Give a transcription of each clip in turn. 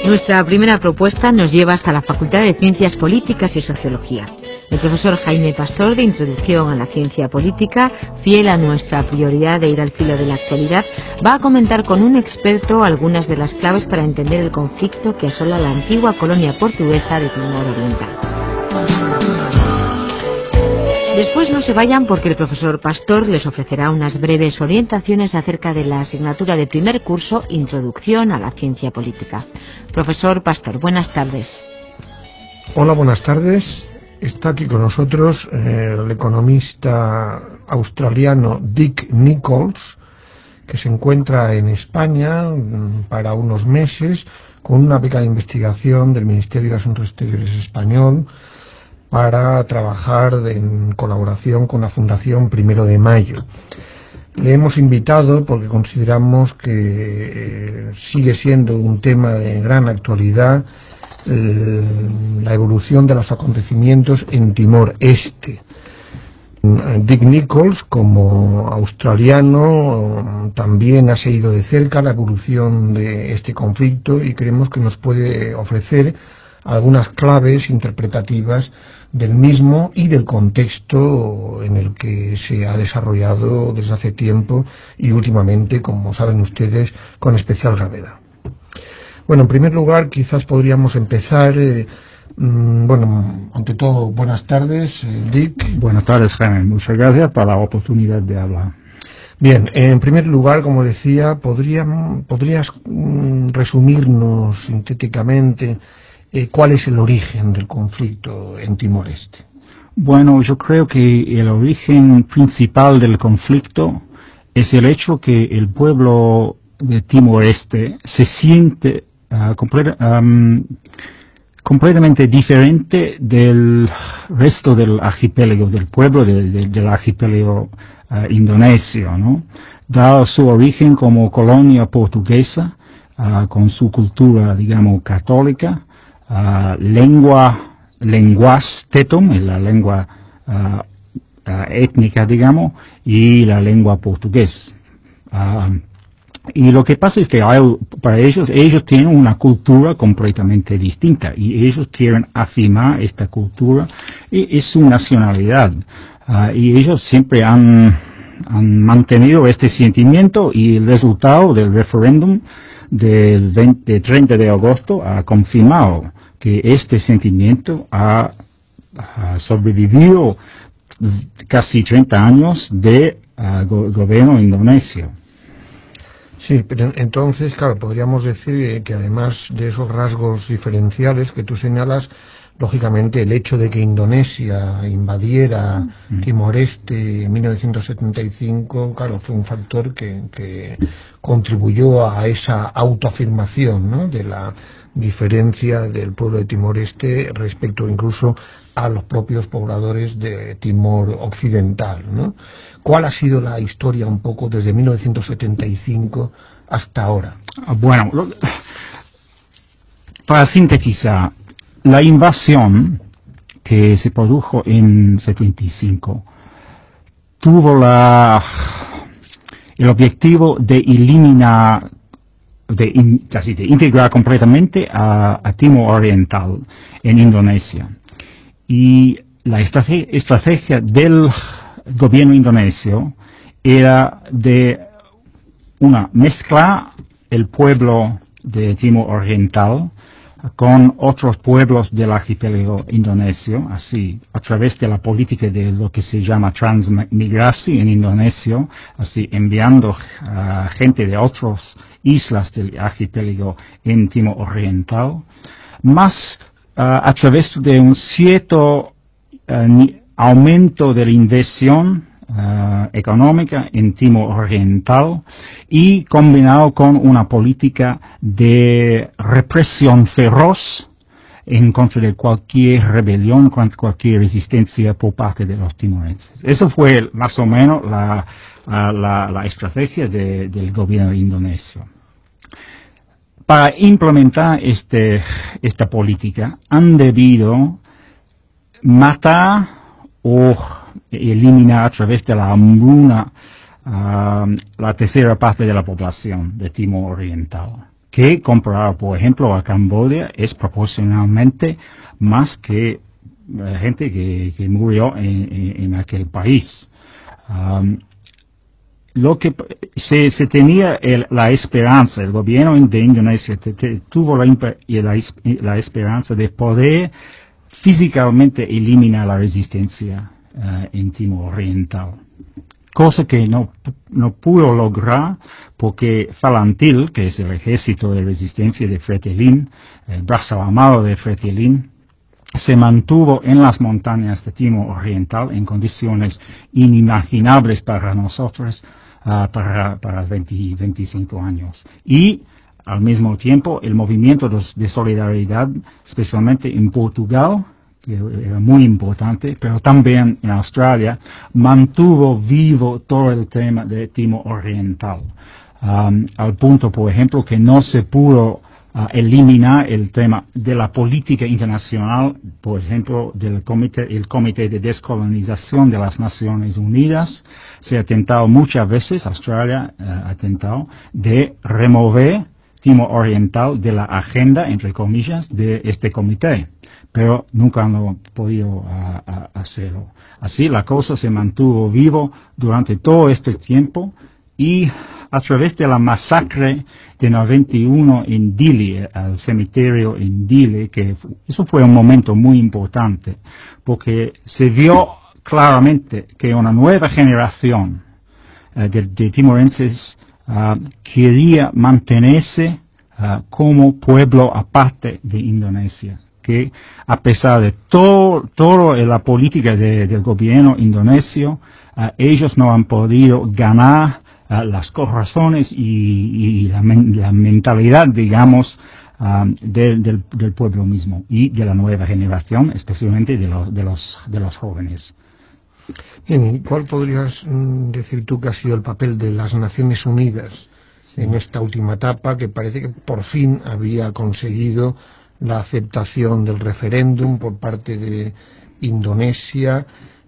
Nuestra primera propuesta nos lleva hasta la Facultad de Ciencias Políticas y Sociología. El profesor Jaime Pastor, de Introducción a la Ciencia Política, fiel a nuestra prioridad de ir al filo de la actualidad, va a comentar con un experto algunas de las claves para entender el conflicto que asola la antigua colonia portuguesa de Timor Oriental. Después no se vayan porque el profesor Pastor les ofrecerá unas breves orientaciones acerca de la asignatura de primer curso Introducción a la Ciencia Política. Profesor Pastor, buenas tardes. Hola, buenas tardes. Está aquí con nosotros el economista australiano Dick Nichols, que se encuentra en España para unos meses con una beca de investigación del Ministerio de Asuntos Exteriores español para trabajar en colaboración con la Fundación Primero de Mayo. Le hemos invitado porque consideramos que sigue siendo un tema de gran actualidad la evolución de los acontecimientos en Timor Este. Dick Nichols, como australiano, también ha seguido de cerca la evolución de este conflicto y creemos que nos puede ofrecer algunas claves interpretativas del mismo y del contexto en el que se ha desarrollado desde hace tiempo y últimamente, como saben ustedes, con especial gravedad. Bueno, en primer lugar, quizás podríamos empezar, ante todo, buenas tardes, Dick. Buenas tardes, Jaime. Muchas gracias por la oportunidad de hablar. Bien, en primer lugar, como decía, ¿podrías resumirnos sintéticamente cuál es el origen del conflicto en Timor Este? Bueno, yo creo que el origen principal del conflicto es el hecho que el pueblo de Timor Este se siente completamente diferente del resto del archipiélago, del pueblo del archipiélago indonesio, ¿no? Dado su origen como colonia portuguesa, con su cultura, digamos, católica, lenguas tetum, la lengua étnica, digamos, y la lengua portugués. Y lo que pasa es que para ellos tienen una cultura completamente distinta y ellos quieren afirmar esta cultura y es su nacionalidad. Y ellos siempre han mantenido este sentimiento y el resultado del referéndum del 30 de agosto ha confirmado que este sentimiento ha sobrevivido casi 30 años de gobierno indonesio. Sí, pero entonces, claro, podríamos decir que además de esos rasgos diferenciales que tú señalas, lógicamente el hecho de que Indonesia invadiera Timor Este en 1975, claro, fue un factor que contribuyó a esa autoafirmación, ¿no?, de la diferencia del pueblo de Timor Este respecto incluso a los propios pobladores de Timor Occidental, ¿no? ¿Cuál ha sido la historia un poco desde 1975 hasta ahora? Bueno, para sintetizar, la invasión que se produjo en 75 tuvo el objetivo de eliminar, de integrar completamente a Timor Oriental en Indonesia. Y la estrategia del gobierno indonesio era de mezclar el pueblo de Timor Oriental con otros pueblos del archipiélago indonesio, así, a través de la política de lo que se llama transmigración en indonesio, así, enviando gente de otras islas del archipiélago en Timor Oriental, más a través de un cierto aumento de la inversión económica en Timor Oriental y combinado con una política de represión feroz en contra de cualquier rebelión, contra cualquier resistencia por parte de los timorenses. Eso fue más o menos la estrategia del gobierno indonesio. Para implementar esta política han debido matar o eliminar a través de la hambruna la tercera parte de la población de Timor Oriental, que comparado, por ejemplo, a Camboya, es proporcionalmente más que gente que murió en aquel país. Lo que se tenía la esperanza, el gobierno de Indonesia tuvo la esperanza de poder físicamente eliminar la resistencia en Timor Oriental, cosa que no pudo lograr porque Falantil, que es el ejército de resistencia de Fretilin, el brazo armado de Fretilin, se mantuvo en las montañas de Timor Oriental en condiciones inimaginables para nosotros para 25 años. Y al mismo tiempo el movimiento de solidaridad, especialmente en Portugal, que era muy importante, pero también en Australia, mantuvo vivo todo el tema de Timor Oriental, al punto, por ejemplo, que no se pudo eliminar el tema de la política internacional, por ejemplo, el Comité de Descolonización de las Naciones Unidas. Se ha tentado muchas veces, Australia ha tentado, de remover Timor Oriental de la agenda, entre comillas, de este comité, pero nunca han podido hacerlo. Así la cosa se mantuvo vivo durante todo este tiempo y a través de la masacre de 91 en Dili, al cementerio en Dili, que eso fue un momento muy importante, porque se vio claramente que una nueva generación de timorenses quería mantenerse como pueblo aparte de Indonesia, que a pesar de toda la política del gobierno indonesio, ellos no han podido ganar las corazones y la mentalidad, digamos, del pueblo mismo y de la nueva generación, especialmente de los jóvenes. Bien, ¿cuál podrías decir tú que ha sido el papel de las Naciones Unidas en esta última etapa, que parece que por fin había conseguido la aceptación del referéndum por parte de Indonesia?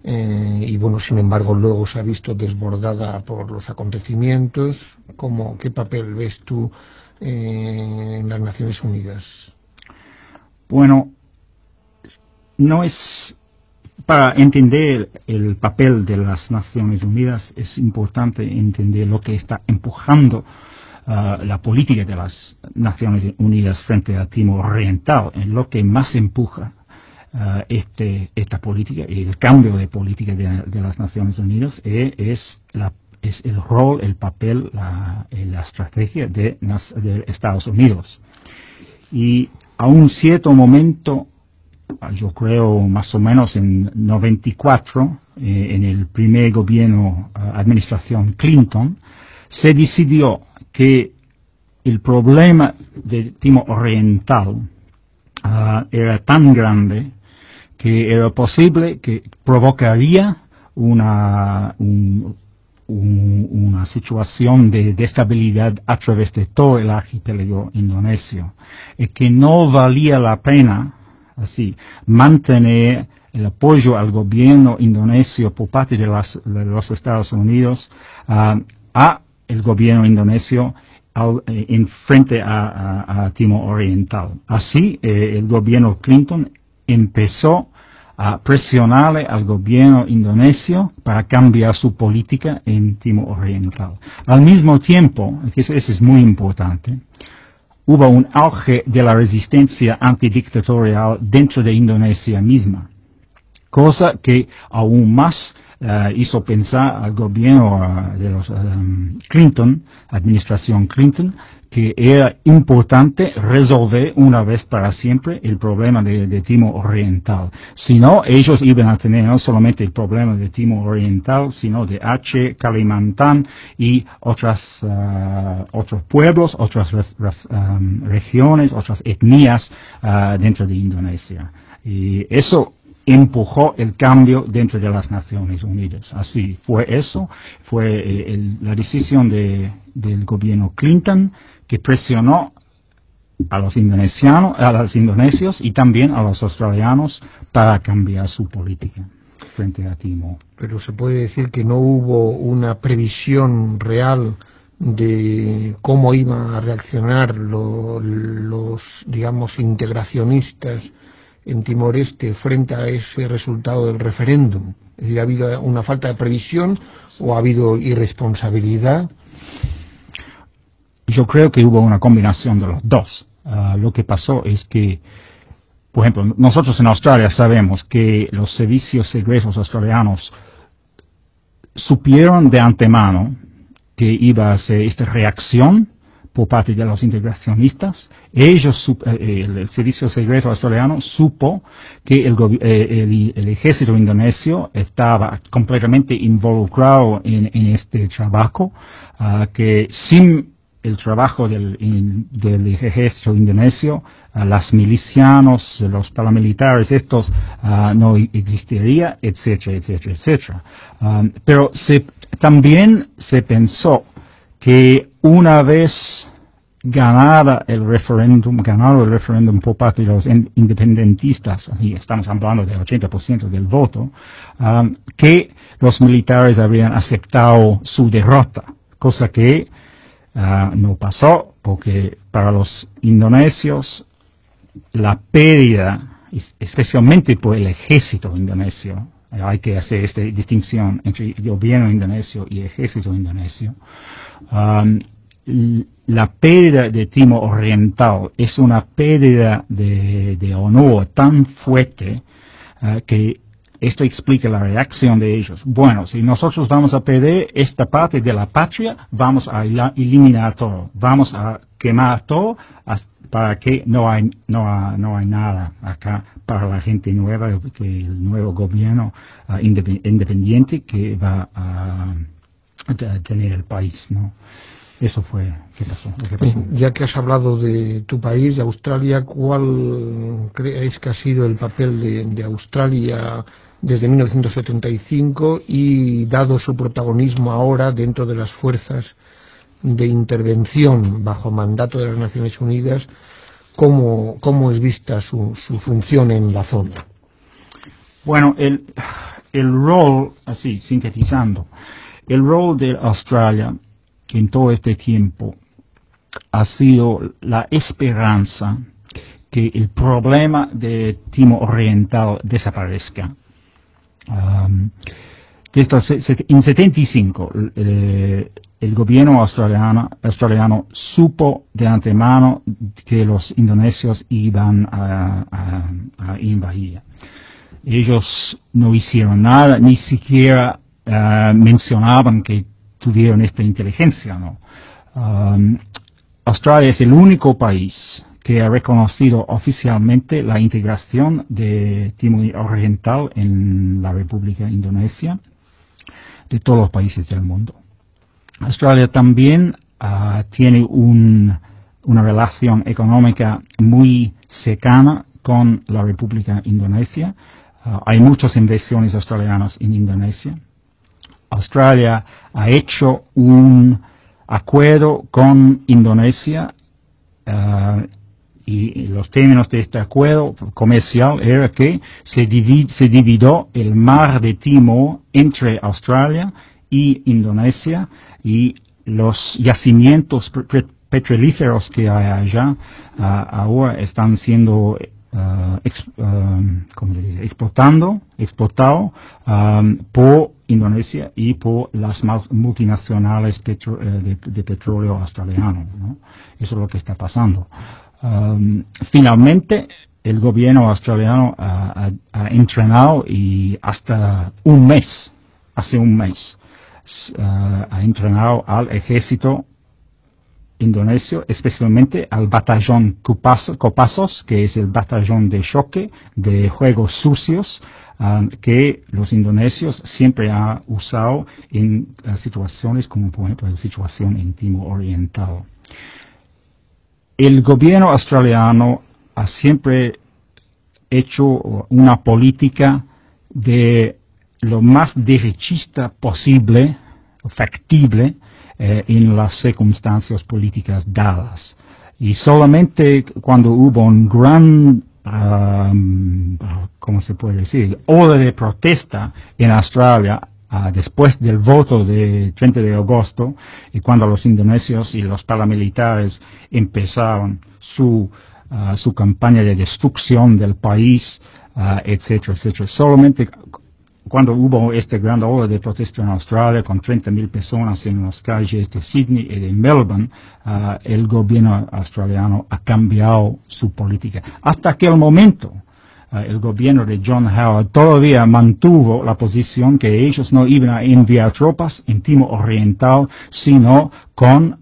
Y bueno, sin embargo, luego se ha visto desbordada por los acontecimientos. ¿Qué papel ves tú en las Naciones Unidas? Bueno, no es... Para entender el papel de las Naciones Unidas es importante entender lo que está empujando la política de las Naciones Unidas frente a Timor Oriental. En lo que más empuja esta política y el cambio de política de las Naciones Unidas es el rol, el papel, la estrategia de Estados Unidos. Y a un cierto momento, yo creo más o menos en 94, en el primer gobierno, administración Clinton, se decidió que el problema de Timor Oriental era tan grande que era posible que provocaría una situación de estabilidad a través de todo el archipiélago indonesio, y que no valía la pena así mantener el apoyo al gobierno indonesio por parte de los Estados Unidos a el gobierno indonesio en frente a Timor Oriental. Así el gobierno Clinton empezó a presionarle al gobierno indonesio para cambiar su política en Timor Oriental. Al mismo tiempo, eso es muy importante, hubo un auge de la resistencia antidictatorial dentro de Indonesia misma, cosa que aún más hizo pensar al gobierno de los Clinton, administración Clinton, que era importante resolver una vez para siempre el problema de Timor Oriental. Si no, ellos iban a tener no solamente el problema de Timor Oriental, sino de Aceh, Kalimantan y otros pueblos, otras regiones, otras etnias dentro de Indonesia. Y eso empujó el cambio dentro de las Naciones Unidas. Así fue eso, fue la decisión del gobierno Clinton que presionó a los indonesios y también a los australianos para cambiar su política frente a Timor. Pero se puede decir que no hubo una previsión real de cómo iban a reaccionar los, digamos, integracionistas en Timor-Este frente a ese resultado del referéndum? Es decir, ¿ha habido una falta de previsión o ha habido irresponsabilidad? Yo creo que hubo una combinación de los dos. Lo que pasó es que, por ejemplo, nosotros en Australia sabemos que los servicios secretos australianos supieron de antemano que iba a ser esta reacción por parte de los integracionistas. El servicio secreto australiano supo que el ejército indonesio estaba completamente involucrado en este trabajo, que sin el trabajo del ejército indonesio, las milicianos, los paramilitares, estos no existiría, etcétera, etcétera, etcétera. Pero también se pensó que una vez ganado el referéndum por parte de los independentistas, y estamos hablando del 80% del voto, que los militares habrían aceptado su derrota, cosa que no pasó, porque para los indonesios la pérdida, especialmente por el ejército indonesio, hay que hacer esta distinción entre el gobierno indonesio y el ejército indonesio, la pérdida de Timor Oriental es una pérdida de honor tan fuerte que esto explica la reacción de ellos. Bueno, si nosotros vamos a perder esta parte de la patria, vamos a eliminar todo, vamos a quemar todo para que no hay nada acá para la gente nueva, que el nuevo gobierno independiente que va a tener el país, ¿no? Eso fue lo que pasó. Ya que has hablado de tu país, de Australia, ¿cuál creéis que ha sido el papel de Australia desde 1975 y dado su protagonismo ahora dentro de las fuerzas de intervención bajo mandato de las Naciones Unidas? ¿Cómo es vista su función en la zona? Bueno, el rol, así sintetizando, el rol de Australia en todo este tiempo ha sido la esperanza que el problema de Timor Oriental desaparezca. En 75 el gobierno australiano supo de antemano que los indonesios iban a invadir. Ellos no hicieron nada, ni siquiera mencionaban que tuvieron esta inteligencia, ¿no? Australia es el único país que ha reconocido oficialmente la integración de Timor Oriental en la República Indonesia de todos los países del mundo. Australia también tiene una relación económica muy cercana con la República Indonesia. Hay muchas inversiones australianas en Indonesia. Australia ha hecho un acuerdo con Indonesia y los términos de este acuerdo comercial era que se dividió el mar de Timor entre Australia y Indonesia, y los yacimientos petrolíferos que hay allá ahora están siendo exportado por Indonesia y por las multinacionales de petróleo australiano, ¿no? Eso es lo que está pasando. Finalmente, el gobierno australiano ha entrenado, y hasta hace un mes, ha entrenado al ejército indonesio, especialmente al batallón Kopassos, que es el batallón de choque de juegos sucios que los indonesios siempre han usado en situaciones como, por ejemplo, la situación en Timor Oriental. El gobierno australiano ha siempre hecho una política de lo más derechista posible, factible, en las circunstancias políticas dadas. Y solamente cuando hubo un gran, ¿cómo se puede decir?, ola de protesta en Australia después del voto de 30 de agosto, y cuando los indonesios y los paramilitares empezaron su campaña de destrucción del país, etcétera, etcétera. Solamente cuando hubo esta gran ola de protesta en Australia, con 30.000 personas en las calles de Sydney y de Melbourne, el gobierno australiano ha cambiado su política. Hasta aquel momento, el gobierno de John Howard todavía mantuvo la posición que ellos no iban a enviar tropas en Timor Oriental, sino con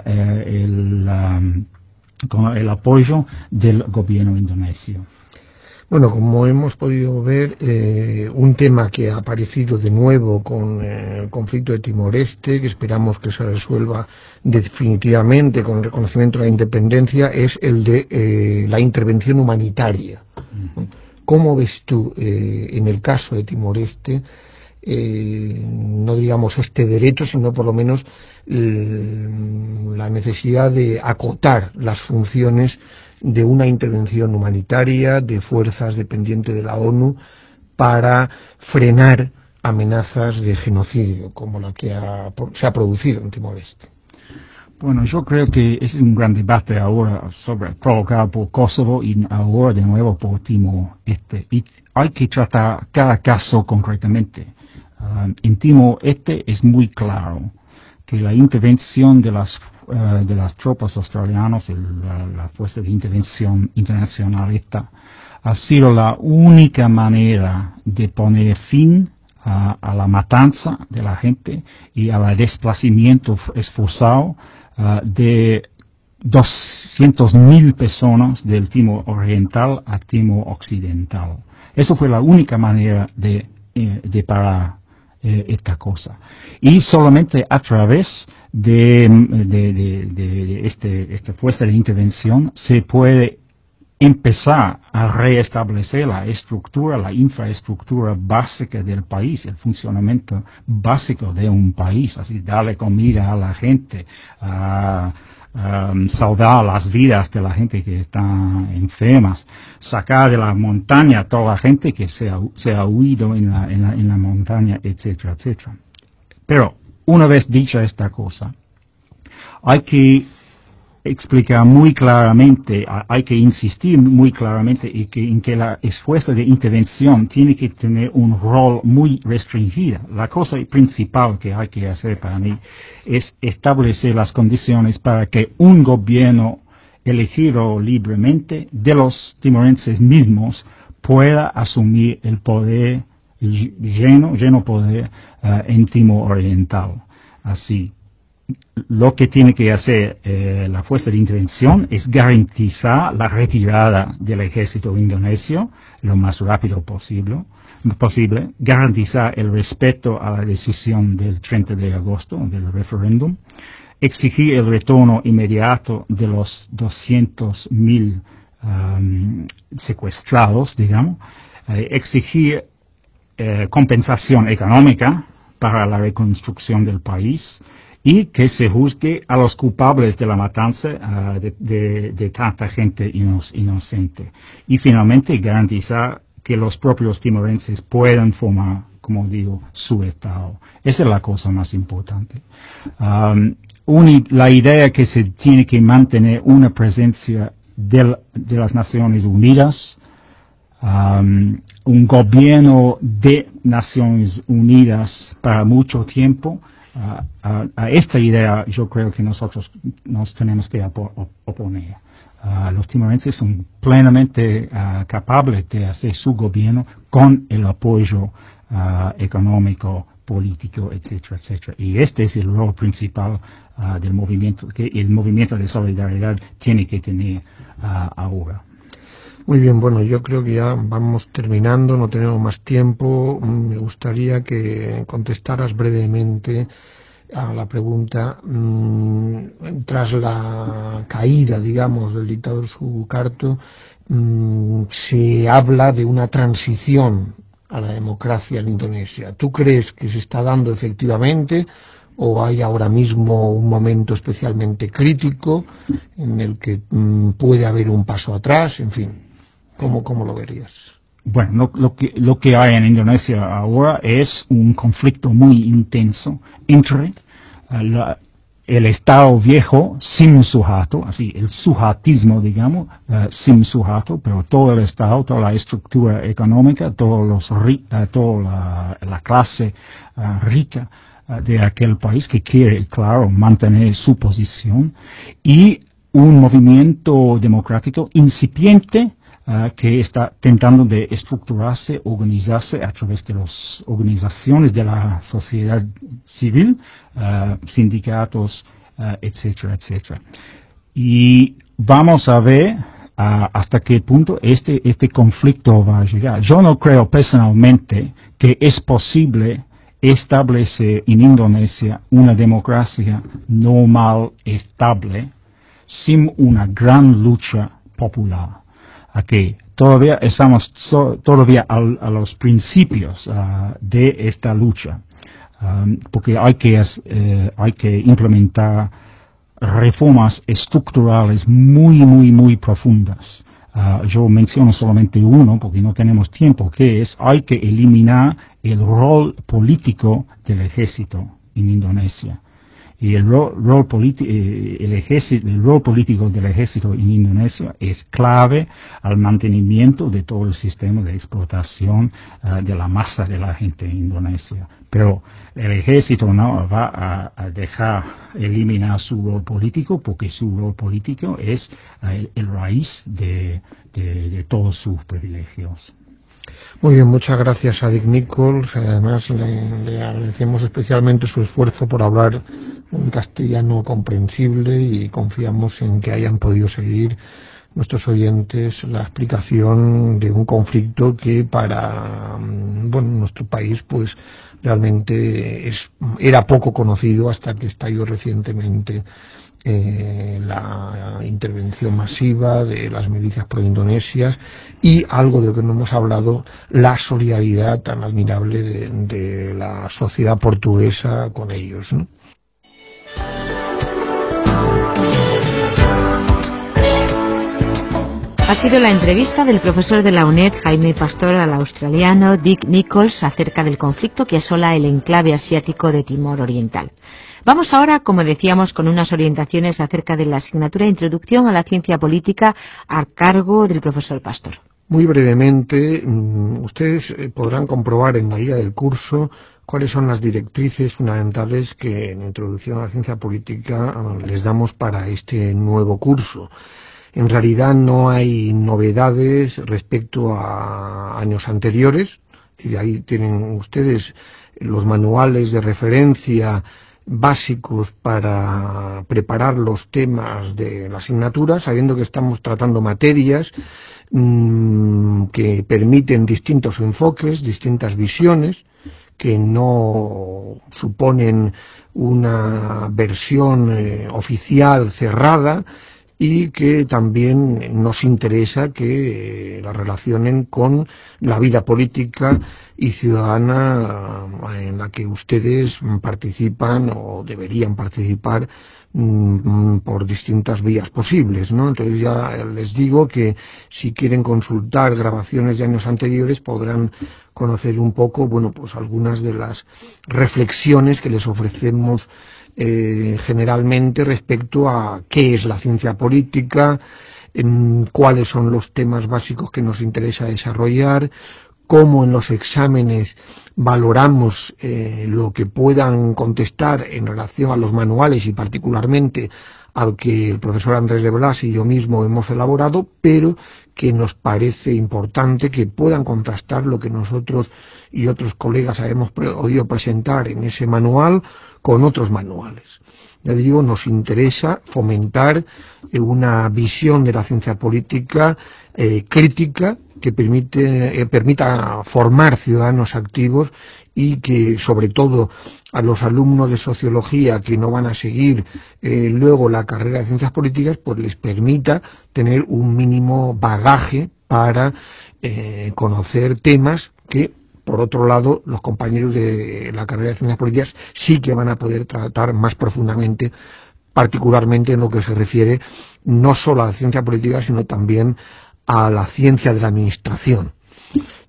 el apoyo del gobierno indonesio. Bueno, como hemos podido ver, un tema que ha aparecido de nuevo con el conflicto de Timor-Este, que esperamos que se resuelva definitivamente con el reconocimiento de la independencia, es el de la intervención humanitaria. ¿Cómo ves tú, en el caso de Timor-Este, no digamos este derecho, sino por lo menos la necesidad de acotar las funciones de una intervención humanitaria de fuerzas dependientes de la ONU para frenar amenazas de genocidio como la que se ha producido en Timor-Este? Bueno, yo creo que es un gran debate ahora provocado por Kosovo y ahora de nuevo por Timor-Este. Y hay que tratar cada caso concretamente. En Timor-Este es muy claro que la intervención de las tropas australianas, la fuerza de intervención internacional ha sido la única manera de poner fin a la matanza de la gente y al desplazamiento esforzado de 200.000 personas del Timor Oriental a Timor Occidental. Eso fue la única manera de parar esta cosa. Y solamente a través de esta fuerza de intervención se puede empezar a restablecer la infraestructura básica del país, el funcionamiento básico de un país, así darle comida a la gente, salvar las vidas de la gente que está enfermas, sacar de la montaña a toda la gente que se ha huido en la montaña, etcétera, etcétera. Pero una vez dicha esta cosa, hay que explicar muy claramente, hay que insistir muy claramente en que la esfuerzo de intervención tiene que tener un rol muy restringido. La cosa principal que hay que hacer para mí es establecer las condiciones para que un gobierno elegido libremente de los timorenses mismos pueda asumir el poder, lleno poder en Timor Oriental. Así, lo que tiene que hacer la fuerza de intervención es garantizar la retirada del ejército indonesio lo más rápido posible, garantizar el respeto a la decisión del 30 de agosto del referéndum, exigir el retorno inmediato de los 200.000 secuestrados, digamos, exigir compensación económica para la reconstrucción del país, y que se juzgue a los culpables de la matanza de tanta gente inocente. Y finalmente garantizar que los propios timorenses puedan formar, como digo, su Estado. Esa es la cosa más importante. La idea que se tiene que mantener una presencia de las Naciones Unidas, un gobierno de Naciones Unidas para mucho tiempo. A esta idea yo creo que nosotros nos tenemos que oponer. Los timorenses son plenamente capaces de hacer su gobierno con el apoyo económico, político, etcétera, etcétera. Y este es el rol principal del movimiento, que el movimiento de solidaridad tiene que tener ahora. Muy bien, bueno, yo creo que ya vamos terminando, no tenemos más tiempo. Me gustaría que contestaras brevemente a la pregunta, tras la caída, digamos, del dictador Sukarno, se habla de una transición a la democracia en Indonesia. ¿Tú crees que se está dando efectivamente o hay ahora mismo un momento especialmente crítico en el que puede haber un paso atrás? En fin, ¿cómo lo verías? bueno, lo que hay en Indonesia ahora es un conflicto muy intenso entre el Estado viejo sin sujeto, así el sujetismo, digamos, sin sujeto, pero todo el Estado, toda la estructura económica, toda la clase rica de aquel país que quiere, claro, mantener su posición, y un movimiento democrático incipiente que está tentando de estructurarse, organizarse a través de las organizaciones de la sociedad civil, sindicatos, etcétera, etcétera. Y vamos a ver hasta qué punto este conflicto va a llegar. Yo no creo personalmente que es posible establecer en Indonesia una democracia normal, estable, sin una gran lucha popular. Aquí todavía estamos todavía a los principios de esta lucha, porque hay que implementar reformas estructurales muy profundas. Yo menciono solamente uno porque no tenemos tiempo, que es hay que eliminar el rol político del ejército en Indonesia. Y el rol político del ejército en Indonesia es clave al mantenimiento de todo el sistema de explotación de la masa de la gente en Indonesia. Pero el ejército no va a dejar eliminar su rol político, porque su rol político es el raíz de todos sus privilegios. Muy bien, muchas gracias a Dick Nichols. Además, le agradecemos especialmente su esfuerzo por hablar un castellano comprensible y confiamos en que hayan podido seguir nuestros oyentes la explicación de un conflicto que para nuestro país pues realmente era poco conocido hasta que estalló recientemente la intervención masiva de las milicias pro-indonesias y algo de lo que no hemos hablado, la solidaridad tan admirable de la sociedad portuguesa con ellos, ¿no? Ha sido la entrevista del profesor de la UNED, Jaime Pastor, al australiano Dick Nichols acerca del conflicto que asola el enclave asiático de Timor Oriental. Vamos ahora, como decíamos, con unas orientaciones acerca de la asignatura Introducción a la Ciencia Política a cargo del profesor Pastor. Muy brevemente, ustedes podrán comprobar en la guía del curso cuáles son las directrices fundamentales que en Introducción a la Ciencia Política les damos para este nuevo curso. En realidad no hay novedades respecto a años anteriores, y ahí tienen ustedes los manuales de referencia básicos para preparar los temas de la asignatura, sabiendo que estamos tratando materias que permiten distintos enfoques, distintas visiones, que no suponen una versión oficial cerrada, y que también nos interesa que la relacionen con la vida política y ciudadana en la que ustedes participan o deberían participar por distintas vías posibles, ¿no? Entonces ya les digo que si quieren consultar grabaciones de años anteriores podrán conocer un poco, pues algunas de las reflexiones que les ofrecemos generalmente respecto a qué es la ciencia política, cuáles son los temas básicos que nos interesa desarrollar, cómo en los exámenes valoramos lo que puedan contestar en relación a los manuales y particularmente al que el profesor Andrés de Blas y yo mismo hemos elaborado, pero que nos parece importante que puedan contrastar lo que nosotros y otros colegas hemos podido presentar en ese manual con otros manuales. Ya digo, nos interesa fomentar una visión de la ciencia política crítica que permita formar ciudadanos activos y que, sobre todo, a los alumnos de sociología que no van a seguir luego la carrera de ciencias políticas, pues les permita tener un mínimo bagaje para conocer temas que, por otro lado, los compañeros de la carrera de ciencias políticas sí que van a poder tratar más profundamente, particularmente en lo que se refiere no solo a la ciencia política, sino también a la ciencia de la administración.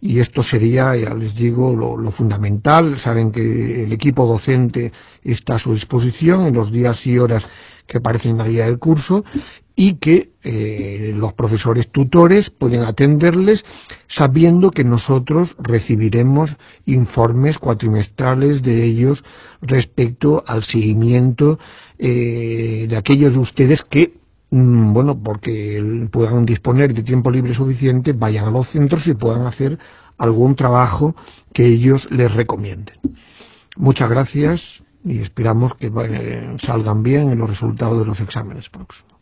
y esto sería, ya les digo, lo fundamental. Saben que el equipo docente está a su disposición en los días y horas que aparecen en la guía del curso, y que los profesores tutores pueden atenderles sabiendo que nosotros recibiremos informes cuatrimestrales de ellos respecto al seguimiento de aquellos de ustedes que, bueno, porque puedan disponer de tiempo libre suficiente, vayan a los centros y puedan hacer algún trabajo que ellos les recomienden. Muchas gracias y esperamos que salgan bien los resultados de los exámenes próximos.